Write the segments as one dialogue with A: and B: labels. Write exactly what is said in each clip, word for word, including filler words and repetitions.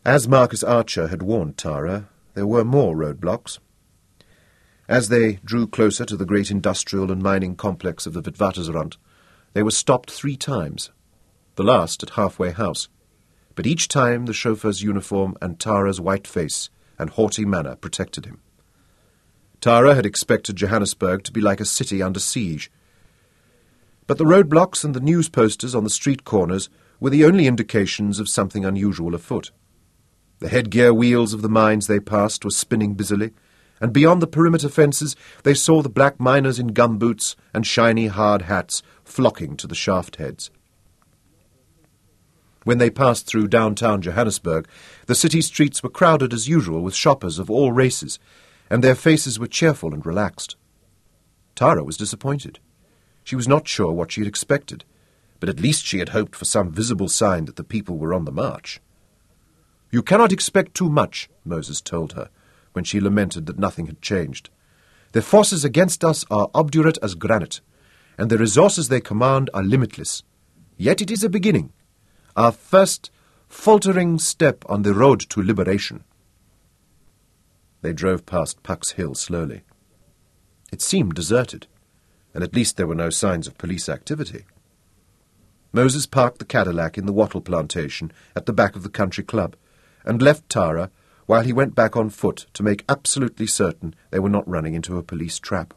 A: As Marcus Archer had warned Tara, there were more roadblocks. As they drew closer to the great industrial and mining complex of the Witwatersrand, they were stopped three times, the last at Halfway House, but each time the chauffeur's uniform and Tara's white face and haughty manner protected him. Tara had expected Johannesburg to be like a city under siege. But the roadblocks and the news posters on the street corners were the only indications of something unusual afoot. The headgear wheels of the mines they passed were spinning busily, and beyond the perimeter fences they saw the black miners in gumboots and shiny hard hats flocking to the shaft heads. When they passed through downtown Johannesburg, the city streets were crowded as usual with shoppers of all races, and their faces were cheerful and relaxed. Tara was disappointed. She was not sure what she had expected, but at least she had hoped for some visible sign that the people were on the march. "You cannot expect too much," Moses told her, when she lamented that nothing had changed. "The forces against us are obdurate as granite, and the resources they command are limitless. Yet it is a beginning, our first faltering step on the road to liberation." They drove past Puck's Hill slowly. It seemed deserted, and at least there were no signs of police activity. Moses parked the Cadillac in the wattle plantation at the back of the country club, and left Tara while he went back on foot to make absolutely certain they were not running into a police trap.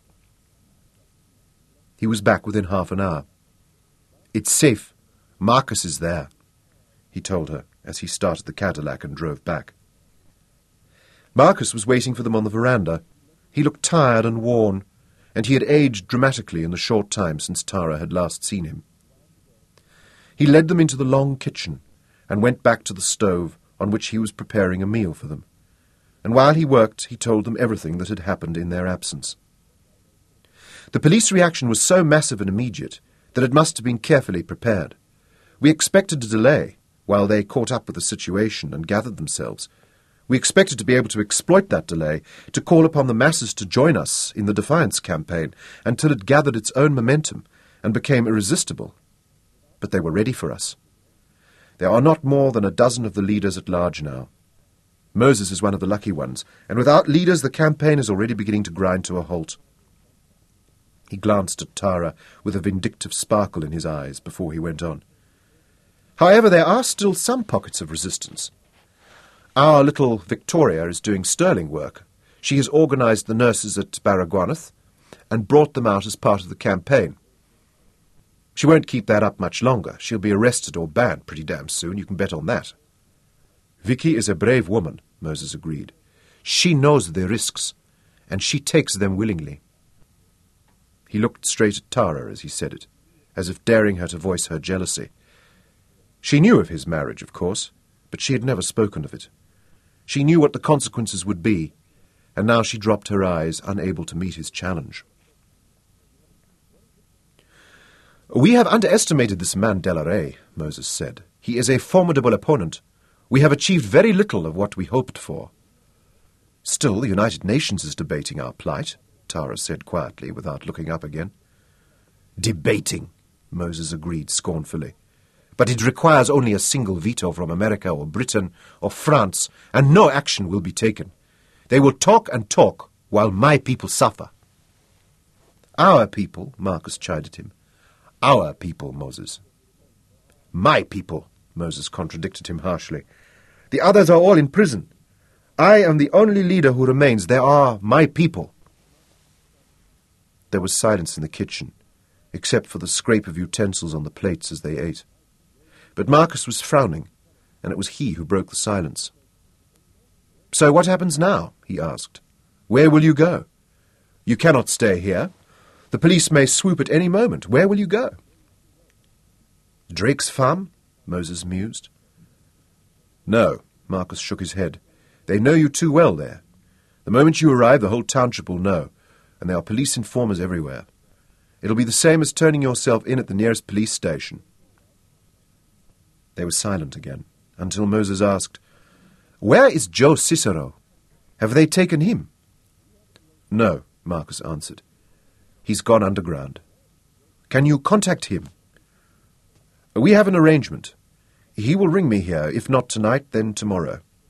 A: He was back within half an hour. "It's safe. Marcus is there," he told her as he started the Cadillac and drove back. Marcus was waiting for them on the veranda. He looked tired and worn, and he had aged dramatically in the short time since Tara had last seen him. He led them into the long kitchen and went back to the stove on which he was preparing a meal for them, and while he worked he told them everything that had happened in their absence. The police reaction was so massive and immediate that it must have been carefully prepared. We expected a delay while they caught up with the situation and gathered themselves. We expected to be able to exploit that delay, to call upon the masses to join us in the defiance campaign until it gathered its own momentum and became irresistible. But they were ready for us. There are not more than a dozen of the leaders at large now. Moses is one of the lucky ones, and without leaders the campaign is already beginning to grind to a halt. He glanced at Tara with a vindictive sparkle in his eyes before he went on. However, there are still some pockets of resistance. Our little Victoria is doing sterling work. She has organised the nurses at Baragwanath and brought them out as part of the campaign. She won't keep that up much longer. She'll be arrested or banned pretty damn soon, you can bet on that. Vicky is a brave woman, Moses agreed. She knows the risks, and she takes them willingly. He looked straight at Tara as he said it, as if daring her to voice her jealousy. She knew of his marriage, of course, but she had never spoken of it. She knew what the consequences would be, and now she dropped her eyes, unable to meet his challenge. "We have underestimated this man Delaray," Moses said. "He is a formidable opponent. We have achieved very little of what we hoped for." "Still, the United Nations is debating our plight," Tara said quietly, without looking up again. "Debating," Moses agreed scornfully. "But it requires only a single veto from America or Britain or France, and no action will be taken. They will talk and talk while my people suffer." "Our people," Marcus chided him. "Our people, Moses." "My people," Moses contradicted him harshly. "The others are all in prison. I am the only leader who remains. They are my people." There was silence in the kitchen, except for the scrape of utensils on the plates as they ate. But Marcus was frowning, and it was he who broke the silence. "So what happens now?" he asked. "Where will you go? You cannot stay here. The police may swoop at any moment. Where will you go?" "Drake's farm?" Moses mused. "No," Marcus shook his head. "They know you too well there. The moment you arrive, the whole township will know, and there are police informers everywhere. It'll be the same as turning yourself in at the nearest police station." They were silent again, until Moses asked, "Where is Joe Cicero? Have they taken him?" "No," Marcus answered. "He's gone underground." "Can you contact him?" "We have an arrangement. He will ring me here, if not tonight, then tomorrow.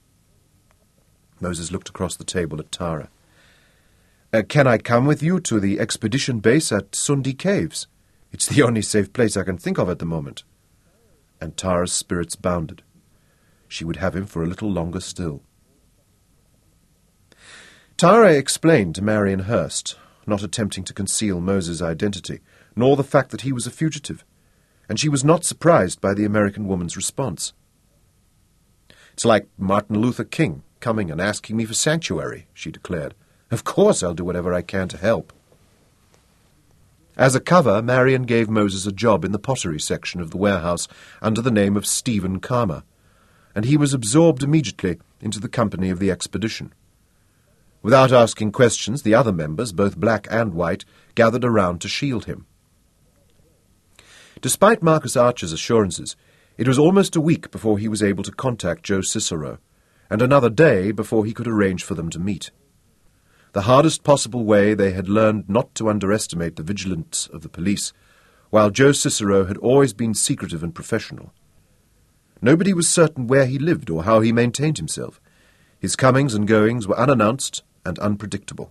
A: Moses looked across the table at Tara. Uh, can I come with you to the expedition base at Sundi Caves? It's the only safe place I can think of at the moment. And Tara's spirits bounded. She would have him for a little longer still. Tara explained to Marion Hurst, not attempting to conceal Moses' identity, nor the fact that he was a fugitive, and she was not surprised by the American woman's response. It's like Martin Luther King coming and asking me for sanctuary, she declared. Of course I'll do whatever I can to help. As a cover, Marion gave Moses a job in the pottery section of the warehouse under the name of Stephen Karma, and he was absorbed immediately into the company of the expedition. Without asking questions, the other members, both black and white, gathered around to shield him. Despite Marcus Archer's assurances, it was almost a week before he was able to contact Joe Cicero, and another day before he could arrange for them to meet. The hardest possible way they had learned not to underestimate the vigilance of the police, while Joe Cicero had always been secretive and professional. Nobody was certain where he lived or how he maintained himself. His comings and goings were unannounced and unpredictable.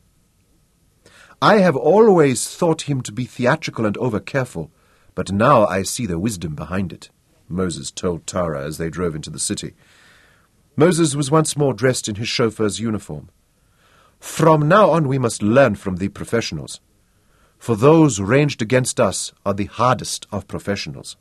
A: I have always thought him to be theatrical and over-careful, but now I see the wisdom behind it, Moses told Tara as they drove into the city. Moses was once more dressed in his chauffeur's uniform. From now on we must learn from the professionals, for those ranged against us are the hardest of professionals.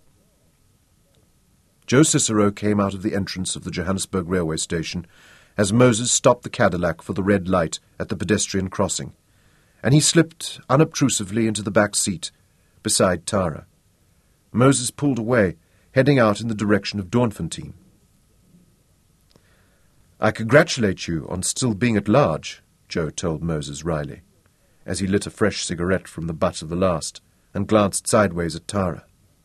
A: Joe Cicero came out of the entrance of the Johannesburg railway station as Moses stopped the Cadillac for the red light at the pedestrian crossing, and he slipped unobtrusively into the back seat beside Tara. Moses pulled away, heading out in the direction of Doornfontein. I congratulate you on still being at large, Joe told Moses wryly, as he lit a fresh cigarette from the butt of the last and glanced sideways at Tara.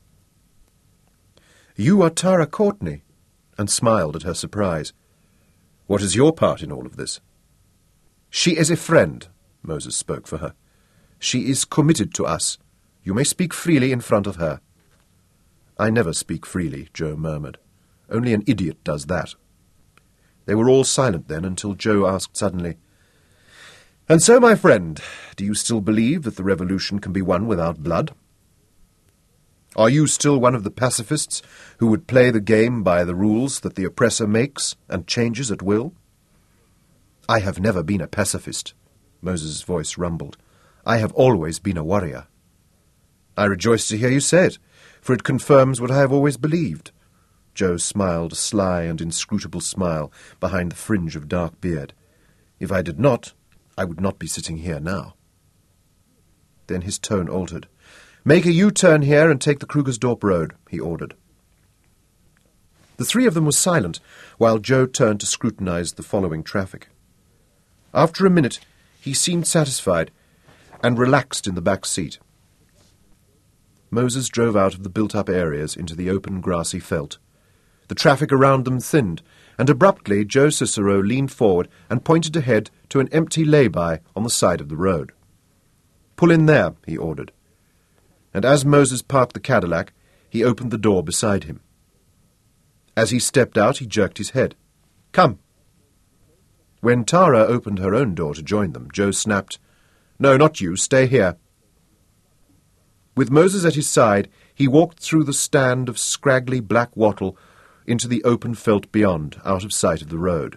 A: You are Tara Courtney, and smiled at her surprise. What is your part in all of this? She is a friend, Moses spoke for her. She is committed to us. You may speak freely in front of her. I never speak freely, Joe murmured. Only an idiot does that. They were all silent then until Joe asked suddenly, And so, my friend, do you still believe that the revolution can be won without blood? Are you still one of the pacifists who would play the game by the rules that the oppressor makes and changes at will? I have never been a pacifist, Moses' voice rumbled. I have always been a warrior. I rejoice to hear you say it, for it confirms what I have always believed. Joe smiled a sly and inscrutable smile behind the fringe of dark beard. If I did not, I would not be sitting here now. Then his tone altered. Make a U-turn here and take the Krugersdorp Road, he ordered. The three of them were silent, while Joe turned to scrutinize the following traffic. After a minute, he seemed satisfied and relaxed in the back seat. Moses drove out of the built-up areas into the open grassy veldt. The traffic around them thinned, and abruptly Joe Cicero leaned forward and pointed ahead to an empty lay-by on the side of the road. Pull in there, he ordered. And as Moses parked the Cadillac, he opened the door beside him. As he stepped out, he jerked his head. Come. When Tara opened her own door to join them, Joe snapped, No, not you, stay here. With Moses at his side, he walked through the stand of scraggly black wattle into the open veldt beyond, out of sight of the road.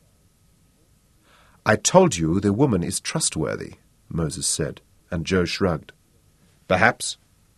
A: I told you the woman is trustworthy, Moses said, and Joe shrugged. Perhaps.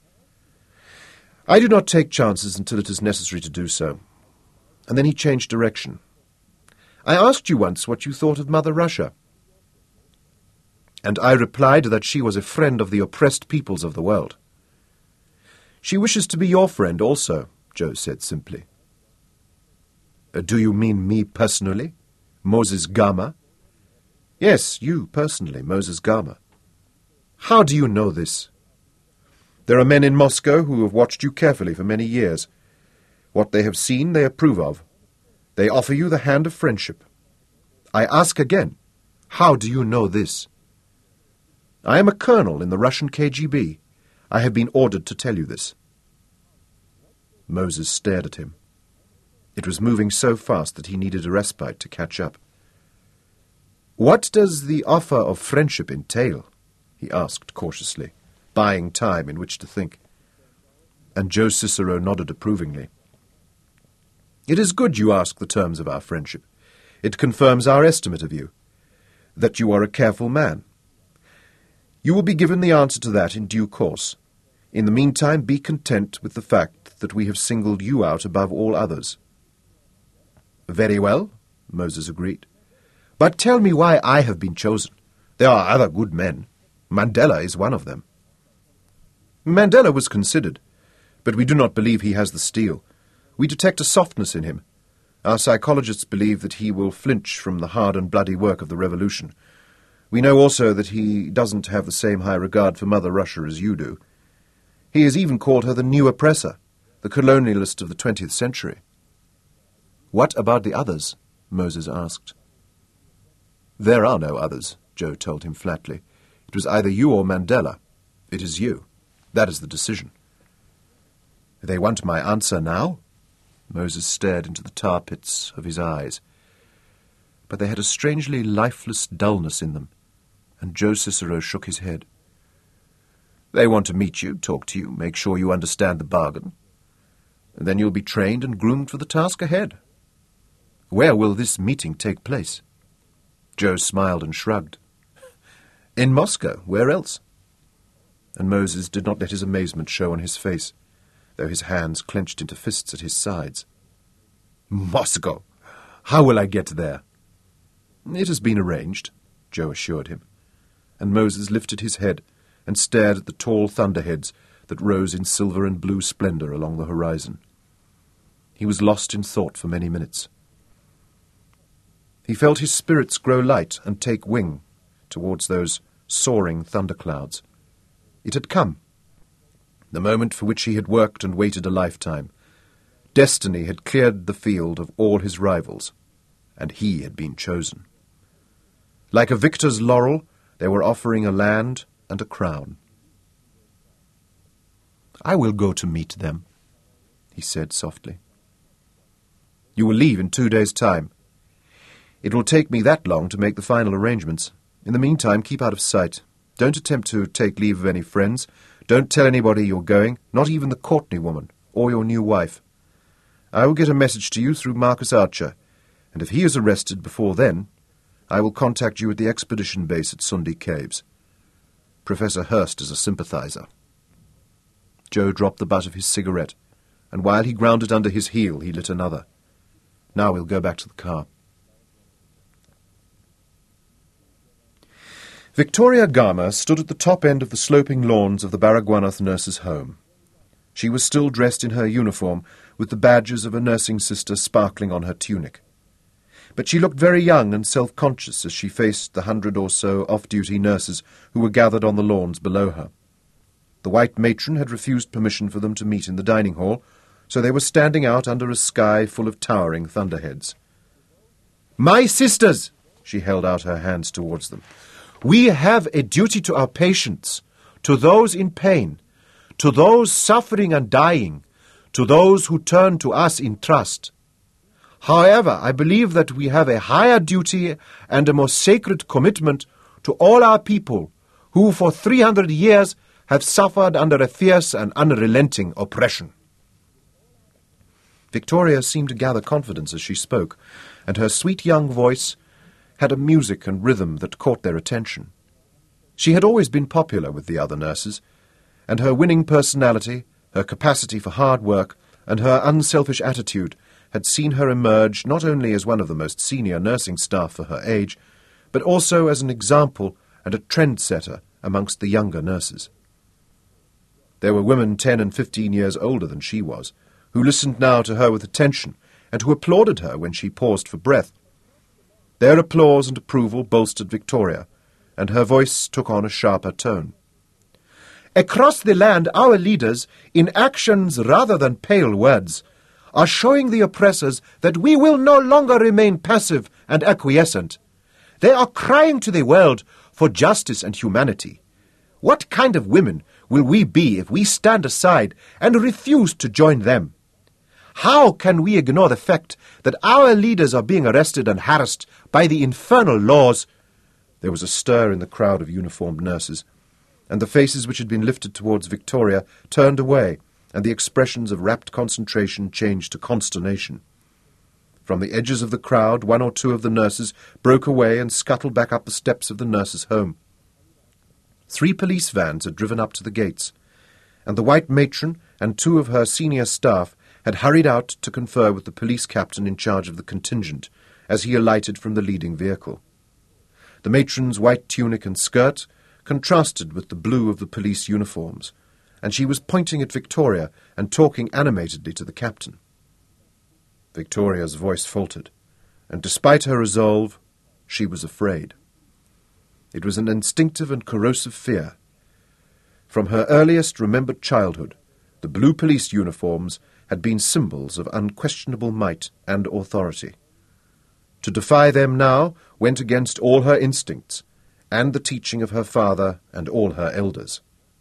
A: I do not take chances until it is necessary to do so. And then he changed direction. I asked you once what you thought of Mother Russia. And I replied that she was a friend of the oppressed peoples of the world. She wishes to be your friend also, Joe said simply. Uh, do you mean me personally? Moses Gama? Yes, you personally, Moses Gama. How do you know this? There are men in Moscow who have watched you carefully for many years. What they have seen they approve of. They offer you the hand of friendship. I ask again, how do you know this? I am a colonel in the Russian K G B. I have been ordered to tell you this. Moses stared at him. It was moving so fast that he needed a respite to catch up. "What does the offer of friendship entail?" he asked cautiously, buying time in which to think. And Joe Cicero nodded approvingly. "It is good you ask the terms of our friendship. It confirms our estimate of you, that you are a careful man. You will be given the answer to that in due course. In the meantime, be content with the fact that we have singled you out above all others." "Very well," Moses agreed. "But tell me why I have been chosen. There are other good men. Mandela is one of them." "Mandela was considered, but we do not believe he has the steel. We detect a softness in him. Our psychologists believe that he will flinch from the hard and bloody work of the revolution. We know also that he doesn't have the same high regard for Mother Russia as you do. He has even called her the new oppressor, the colonialist of the twentieth century." "What about the others?" Moses asked. "There are no others," Joe told him flatly. "It was either you or Mandela. It is you. That is the decision." "They want my answer now?" Moses stared into the tar pits of his eyes. But they had a strangely lifeless dullness in them, and Joe Cicero shook his head. "They want to meet you, talk to you, make sure you understand the bargain. And then you'll be trained and groomed for the task ahead." "Where will this meeting take place?" Joe smiled and shrugged. "In Moscow. Where else?" And Moses did not let his amazement show on his face, though his hands clenched into fists at his sides. "Moscow! How will I get there?" "It has been arranged," Joe assured him, and Moses lifted his head and stared at the tall thunderheads that rose in silver and blue splendor along the horizon. He was lost in thought for many minutes. He felt his spirits grow light and take wing towards those soaring thunderclouds. It had come, the moment for which he had worked and waited a lifetime. Destiny had cleared the field of all his rivals, and he had been chosen. Like a victor's laurel, they were offering a land and a crown. "I will go to meet them," he said softly. "You will leave in two days' time. It will take me that long to make the final arrangements. In the meantime, keep out of sight. Don't attempt to take leave of any friends. Don't tell anybody you're going, not even the Courtney woman or your new wife. I will get a message to you through Marcus Archer, and if he is arrested before then, I will contact you at the expedition base at Sundi Caves. Professor Hurst is a sympathizer." Joe dropped the butt of his cigarette, and while he ground it under his heel, he lit another. "Now we'll go back to the car." Victoria Gama stood at the top end of the sloping lawns of the Baragwanath nurse's home. She was still dressed in her uniform, with the badges of a nursing sister sparkling on her tunic. But she looked very young and self-conscious as she faced the hundred or so off-duty nurses who were gathered on the lawns below her. The white matron had refused permission for them to meet in the dining hall, so they were standing out under a sky full of towering thunderheads. "My sisters," she held out her hands towards them, "we have a duty to our patients, to those in pain, to those suffering and dying, to those who turn to us in trust. However, I believe that we have a higher duty and a more sacred commitment to all our people who for three hundred years have suffered under a fierce and unrelenting oppression." Victoria seemed to gather confidence as she spoke, and her sweet young voice had a music and rhythm that caught their attention. She had always been popular with the other nurses, and her winning personality, her capacity for hard work, and her unselfish attitude had seen her emerge not only as one of the most senior nursing staff for her age, but also as an example and a trendsetter amongst the younger nurses. There were women ten and fifteen years older than she was, who listened now to her with attention, and who applauded her when she paused for breath. Their applause and approval bolstered Victoria, and her voice took on a sharper tone. "Across the land, our leaders, in actions rather than pale words, are showing the oppressors that we will no longer remain passive and acquiescent. They are crying to the world for justice and humanity. What kind of women will we be if we stand aside and refuse to join them? How can we ignore the fact that our leaders are being arrested and harassed by the infernal laws?" There was a stir in the crowd of uniformed nurses, and the faces which had been lifted towards Victoria turned away, and the expressions of rapt concentration changed to consternation. From the edges of the crowd, one or two of the nurses broke away and scuttled back up the steps of the nurses' home. Three police vans had driven up to the gates, and the white matron and two of her senior staff had hurried out to confer with the police captain in charge of the contingent as he alighted from the leading vehicle. The matron's white tunic and skirt contrasted with the blue of the police uniforms, and she was pointing at Victoria and talking animatedly to the captain. Victoria's voice faltered, and despite her resolve, she was afraid. It was an instinctive and corrosive fear. From her earliest remembered childhood, the blue police uniforms had been symbols of unquestionable might and authority. To defy them now went against all her instincts, and the teaching of her father and all her elders.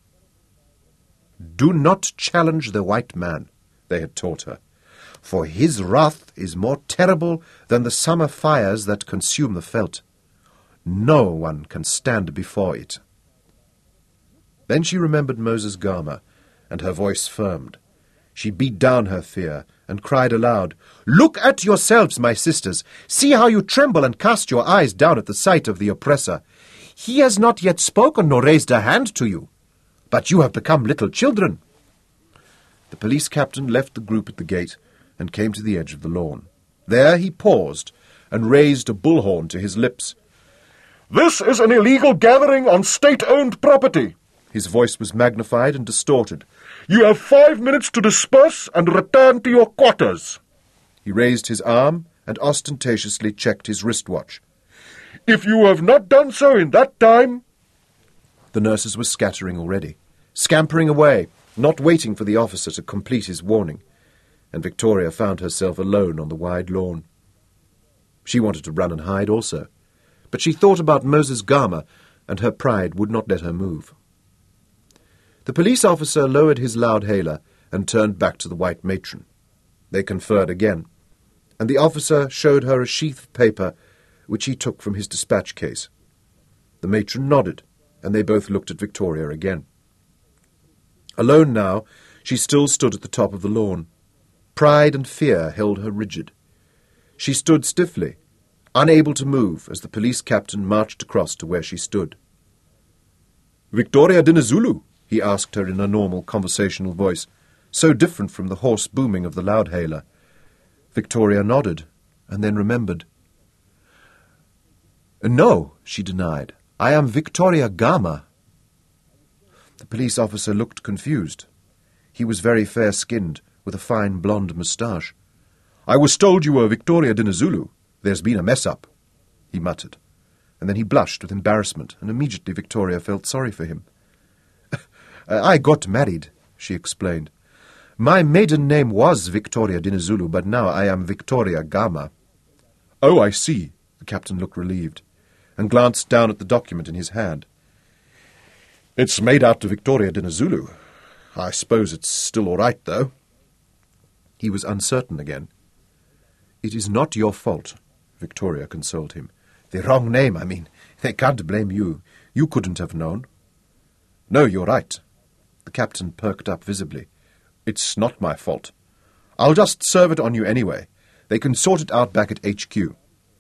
A: "Do not challenge the white man," they had taught her, "for his wrath is more terrible than the summer fires that consume the veldt. No one can stand before it." Then she remembered Moses Gama, and her voice firmed. She beat down her fear and cried aloud, "Look at yourselves, my sisters. See how you tremble and cast your eyes down at the sight of the oppressor. He has not yet spoken nor raised a hand to you, but you have become little children." The police captain left the group at the gate and came to the edge of the lawn. There he paused and raised a bullhorn to his lips. "This is an illegal gathering on state-owned property." His voice was magnified and distorted. "You have five minutes to disperse and return to your quarters." He raised his arm and ostentatiously checked his wristwatch. "If you have not done so in that time—" The nurses were scattering already, scampering away, not waiting for the officer to complete his warning, and Victoria found herself alone on the wide lawn. She wanted to run and hide also, but she thought about Moses Gama, and her pride would not let her move. The police officer lowered his loudhailer and turned back to the white matron. They conferred again, and the officer showed her a sheath of paper which he took from his dispatch case. The matron nodded, and they both looked at Victoria again. Alone now, she still stood at the top of the lawn. Pride and fear held her rigid. She stood stiffly, unable to move as the police captain marched across to where she stood. "Victoria Dinizulu?" he asked her in a normal conversational voice, so different from the hoarse booming of the loudhailer. Victoria nodded, and then remembered. "No," she denied. "I am Victoria Gama." The police officer looked confused. He was very fair-skinned, with a fine blonde moustache. "I was told you were Victoria Dinizulu. There's been a mess-up," he muttered, and then he blushed with embarrassment, and immediately Victoria felt sorry for him. "I got married," she explained. "My maiden name was Victoria Dinizulu, but now I am Victoria Gama." "Oh, I see." The captain looked relieved, and glanced down at the document in his hand. "It's made out to Victoria Dinizulu. I suppose it's still all right, though." He was uncertain again. "It is not your fault," Victoria consoled him. "The wrong name, I mean. They can't blame you. You couldn't have known." "No, you're right." The captain perked up visibly. "It's not my fault. I'll just serve it on you anyway. They can sort it out back at H Q."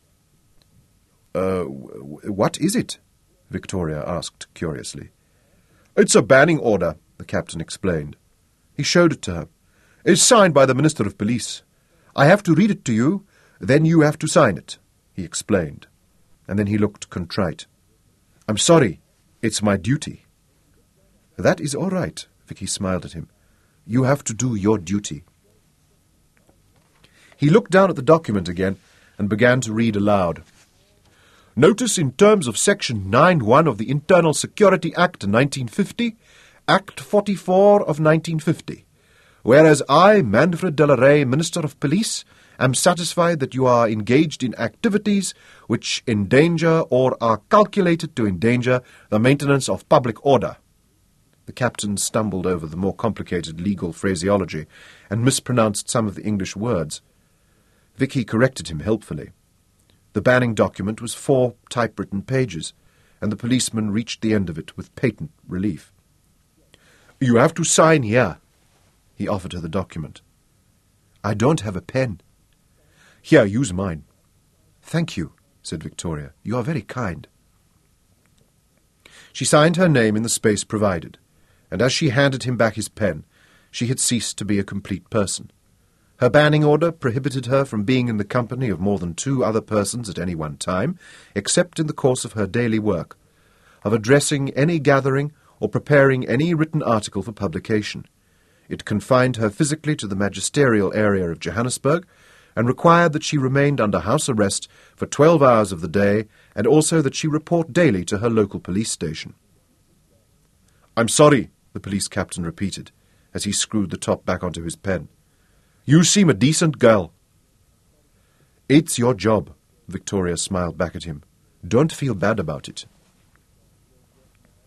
A: Uh, what is it?" Victoria asked curiously. "It's a banning order," the captain explained. He showed it to her. "It's signed by the Minister of Police. I have to read it to you, then you have to sign it," he explained, and then he looked contrite. "I'm sorry. It's my duty." "That is all right," Vicky smiled at him. "You have to do your duty." He looked down at the document again and began to read aloud. "Notice in terms of Section nine one of the Internal Security Act nineteen fifty, Act forty-four of nineteen fifty. Whereas I, Manfred de la Rey, Minister of Police, am satisfied that you are engaged in activities which endanger or are calculated to endanger the maintenance of public order." The captain stumbled over the more complicated legal phraseology and mispronounced some of the English words. Vicky corrected him helpfully. The banning document was four typewritten pages, and the policeman reached the end of it with patent relief. "You have to sign here." He offered her the document. "I don't have a pen." "Here, use mine." "Thank you," said Victoria. "You are very kind." She signed her name in the space provided, and as she handed him back his pen, she had ceased to be a complete person. Her banning order prohibited her from being in the company of more than two other persons at any one time, except in the course of her daily work, of addressing any gathering or preparing any written article for publication. It confined her physically to the magisterial area of Johannesburg, and required that she remained under house arrest for twelve hours of the day, and also that she report daily to her local police station. "I'm sorry," the police captain repeated, as he screwed the top back onto his pen. "You seem a decent girl." "It's your job," Victoria smiled back at him. "Don't feel bad about it."